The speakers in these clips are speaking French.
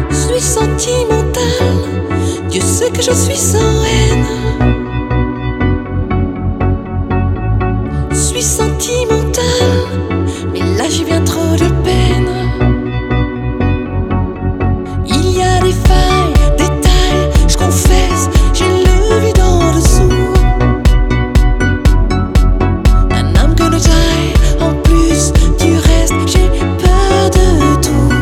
Je suis sentimentale, Dieu sait que je suis sans haine. Je suis sentimentale, mais là j'ai bien trop de peine. Il y a des failles, des tailles, je confesse, j'ai le vide en dessous. Un âme que de taille, en plus du reste, j'ai peur de tout.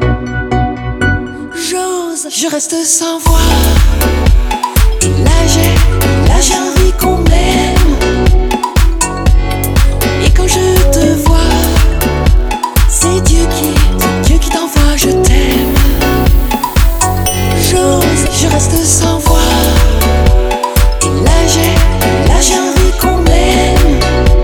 Je reste sans voix. Et là j'ai envie qu'on m'aime. Et quand je te vois, c'est Dieu qui t'envoie, je t'aime. Je reste sans voix. Et là j'ai envie qu'on m'aime.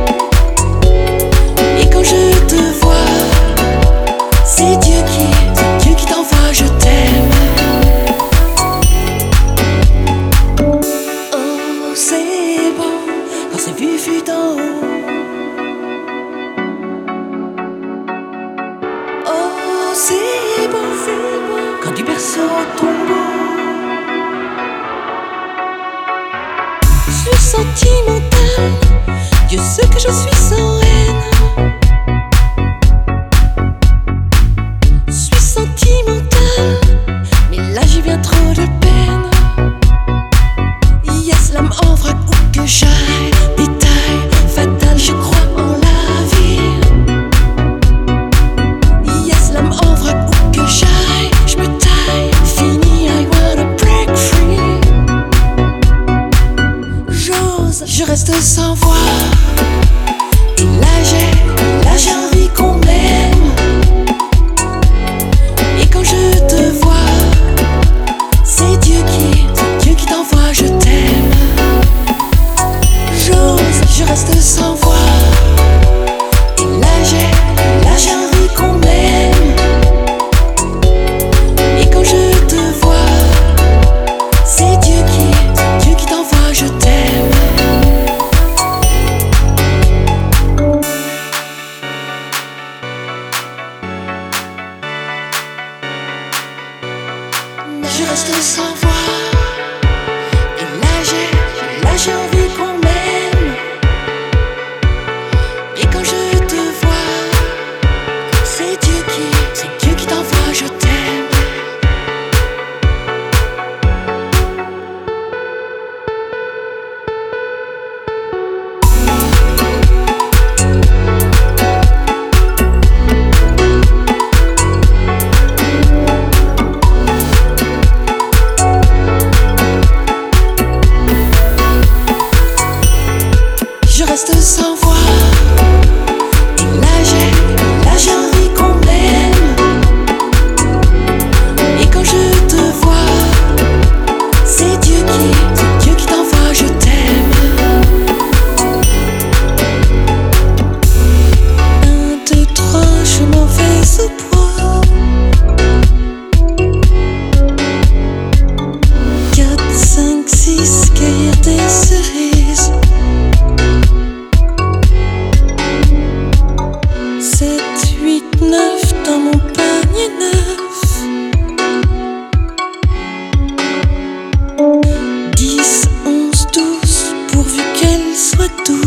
Et quand je te vois, c'est Dieu qui t'envoie, je t'aime. Oh, c'est beau quand c'est vu d'en haut. Oh, c'est beau quand du berceau au tombeau. Je suis sentimentale, Dieu sait que je suis sans haine. Je suis sentimentale, mais là j'ai bien trop de peine. Yes, l'âme en vrac où que j'aille, détail fatal, je crois en la vie. Yes, l'âme en vrac où que j'aille, je me taille, fini, I wanna break free. Je reste sans voix. Et là j'ai envie qu'on m'aime. Et quand je te vois, c'est Dieu qui t'envoie, je t'aime. Je reste sans voix. Et là j'ai envie qu'on m'aime. Et quand je te vois, c'est Dieu qui t'envoie, je t'aime. Je reste sans voix. Et là j'ai envie qu'on m'aime. Et quand je te vois, c'est Dieu qui t'envoie, je t'aime. Je reste sans voix. Et là j'ai envie qu'on m'aime. Et quand je te vois, c'est Dieu qui t'envoie, je t'aime. Un, deux, trois, je m'en vais au bois. 4, 5, 6, cueillir des cerises. 7, 8, 9 dans mon panier neuf. 10, 11, 12 pourvu qu'elle soit douce.